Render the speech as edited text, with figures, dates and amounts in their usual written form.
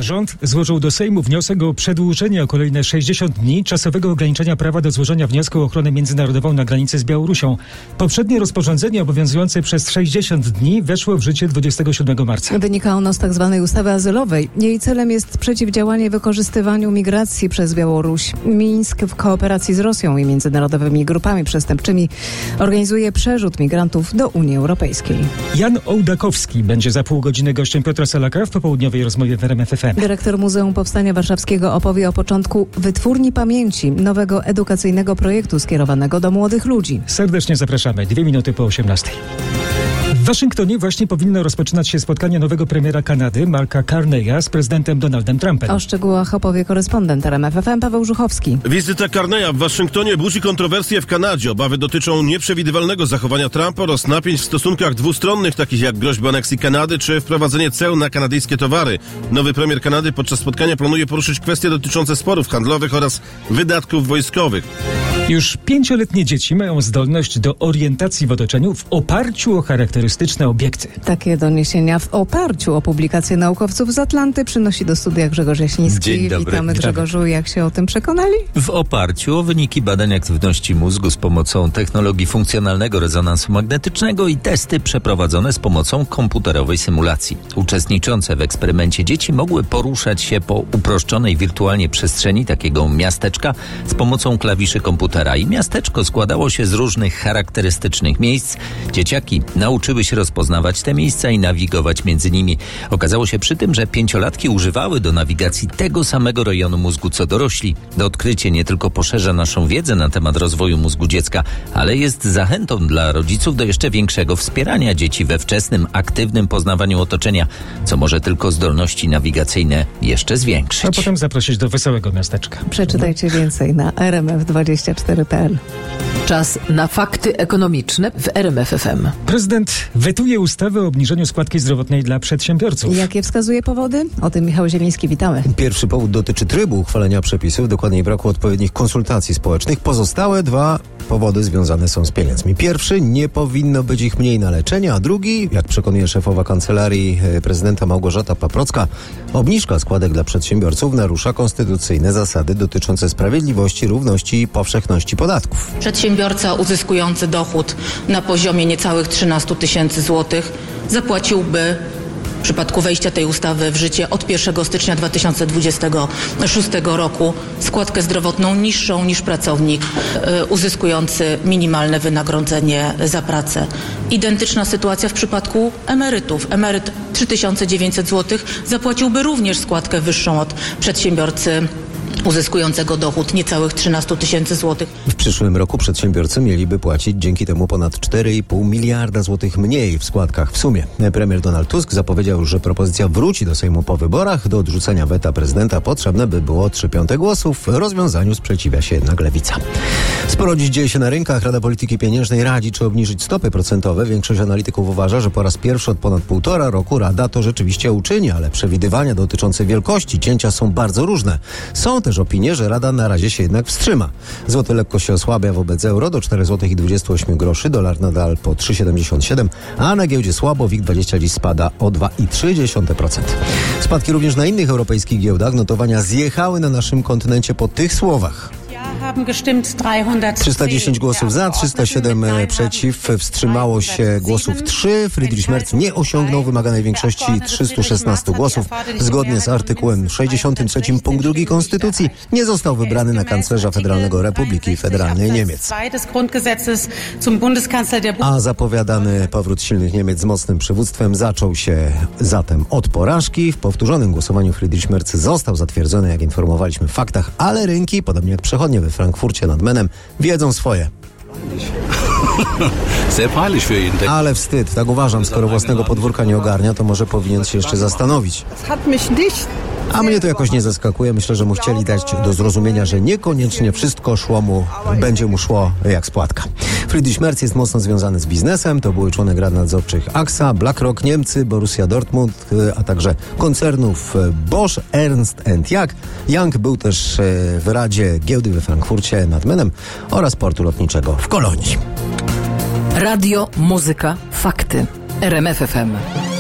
Rząd złożył do Sejmu wniosek o przedłużenie o kolejne 60 dni czasowego ograniczenia prawa do złożenia wniosku o ochronę międzynarodową na granicy z Białorusią. Poprzednie rozporządzenie obowiązujące przez 60 dni weszło w życie 27 marca. Wynika ono z tzw. ustawy azylowej. Jej celem jest przeciwdziałanie wykorzystywaniu migracji przez Białoruś. Mińsk w kooperacji z Rosją i międzynarodowymi grupami przestępczymi organizuje przerzut migrantów do Unii Europejskiej. Jan Ołdakowski będzie za pół godziny gościem Piotra Salaka w popołudniowej rozmowie w RMF FM. Dyrektor Muzeum Powstania Warszawskiego opowie o początku Wytwórni Pamięci, nowego edukacyjnego projektu skierowanego do młodych ludzi. Serdecznie zapraszamy. 2 minuty po 18. W Waszyngtonie właśnie powinno rozpoczynać się spotkanie nowego premiera Kanady, Marka Carneya, z prezydentem Donaldem Trumpem. O szczegółach opowie korespondent RMF FM Paweł Żuchowski. Wizyta Carneya w Waszyngtonie budzi kontrowersje w Kanadzie. Obawy dotyczą nieprzewidywalnego zachowania Trumpa oraz napięć w stosunkach dwustronnych, takich jak groźba aneksji Kanady czy wprowadzenie ceł na kanadyjskie towary. Nowy premier Kanady podczas spotkania planuje poruszyć kwestie dotyczące sporów handlowych oraz wydatków wojskowych. Już 5-letnie dzieci mają zdolność do orientacji w otoczeniu w oparciu o charakterystyczne obiekty. Takie doniesienia w oparciu o publikacje naukowców z Atlanty przynosi do studia Grzegorz Jasiński. Dzień dobry. Witamy, Grzegorzu. Jak się o tym przekonali? W oparciu o wyniki badań aktywności mózgu z pomocą technologii funkcjonalnego rezonansu magnetycznego i testy przeprowadzone z pomocą komputerowej symulacji. Uczestniczące w eksperymencie dzieci mogły poruszać się po uproszczonej wirtualnie przestrzeni takiego miasteczka z pomocą klawiszy komputera. I miasteczko składało się z różnych charakterystycznych miejsc. Dzieciaki nauczyły się rozpoznawać te miejsca i nawigować między nimi. Okazało się przy tym, że 5-latki używały do nawigacji tego samego rejonu mózgu co dorośli. To odkrycie nie tylko poszerza naszą wiedzę na temat rozwoju mózgu dziecka, ale jest zachętą dla rodziców do jeszcze większego wspierania dzieci we wczesnym, aktywnym poznawaniu otoczenia, co może tylko zdolności nawigacyjne jeszcze zwiększyć. A potem zaprosić do wesołego miasteczka. Przeczytajcie więcej na rmf24.pl. Czas na fakty ekonomiczne w RMF FM. Prezydent wetuje ustawę o obniżeniu składki zdrowotnej dla przedsiębiorców. Jakie wskazuje powody? O tym Michał Zieliński, witamy. Pierwszy powód dotyczy trybu uchwalenia przepisów, dokładniej braku odpowiednich konsultacji społecznych. Pozostałe dwa powody związane są z pieniędzmi. Pierwszy, nie powinno być ich mniej na leczenie, a drugi, jak przekonuje szefowa kancelarii prezydenta Małgorzata Paprocka, obniżka składek dla przedsiębiorców narusza konstytucyjne zasady dotyczące sprawiedliwości, równości i powszechności podatków. Przedsiębiorca uzyskujący dochód na poziomie niecałych 13 tysięcy złotych zapłaciłby w przypadku wejścia tej ustawy w życie od 1 stycznia 2026 roku składkę zdrowotną niższą niż pracownik uzyskujący minimalne wynagrodzenie za pracę. Identyczna sytuacja w przypadku emerytów. Emeryt 3900 zł zapłaciłby również składkę wyższą od przedsiębiorcy uzyskującego dochód niecałych 13 tysięcy złotych. W przyszłym roku przedsiębiorcy mieliby płacić dzięki temu ponad 4,5 miliarda złotych mniej w składkach w sumie. Premier Donald Tusk zapowiedział, że propozycja wróci do Sejmu po wyborach. Do odrzucenia weta prezydenta potrzebne by było 3/5 głosów. Rozwiązaniu sprzeciwia się jednak Lewica. Sporo dziś dzieje się na rynkach. Rada Polityki Pieniężnej radzi, czy obniżyć stopy procentowe. Większość analityków uważa, że po raz pierwszy od ponad 1,5 roku Rada to rzeczywiście uczyni, ale przewidywania dotyczące wielkości cięcia są bardzo różne. Są też opinie, że Rada na razie się jednak wstrzyma. Złoty lekko się osłabia wobec euro do 4,28 zł, dolar nadal po 3,77, a na giełdzie słabo, WIG20 dziś spada o 2,3%. Spadki również na innych europejskich giełdach. Notowania zjechały na naszym kontynencie po tych słowach. 310 głosów za, 307 przeciw, wstrzymało się głosów 3. Friedrich Merz nie osiągnął wymaganej większości 316 głosów. Zgodnie z artykułem 63 punkt 2 Konstytucji nie został wybrany na kanclerza Federalnego Republiki Federalnej Niemiec. A zapowiadany powrót silnych Niemiec z mocnym przywództwem zaczął się zatem od porażki. W powtórzonym głosowaniu Friedrich Merz został zatwierdzony, jak informowaliśmy, w faktach, ale rynki, podobnie jak przechodnie we Frankfurcie nad Menem, wiedzą swoje. Ale wstyd, tak uważam, skoro własnego podwórka nie ogarnia, to może powinien się jeszcze zastanowić. A mnie to jakoś nie zaskakuje. Myślę, że mu chcieli dać do zrozumienia, że niekoniecznie wszystko będzie mu szło jak z płatka. Friedrich Merz jest mocno związany z biznesem. To były członek rad nadzorczych AXA, BlackRock, Niemcy, Borussia Dortmund, a także koncernów Bosch, Ernst & Young. był też w Radzie Giełdy we Frankfurcie nad Menem oraz portu lotniczego w Kolonii. Radio, muzyka, fakty. RMF FM.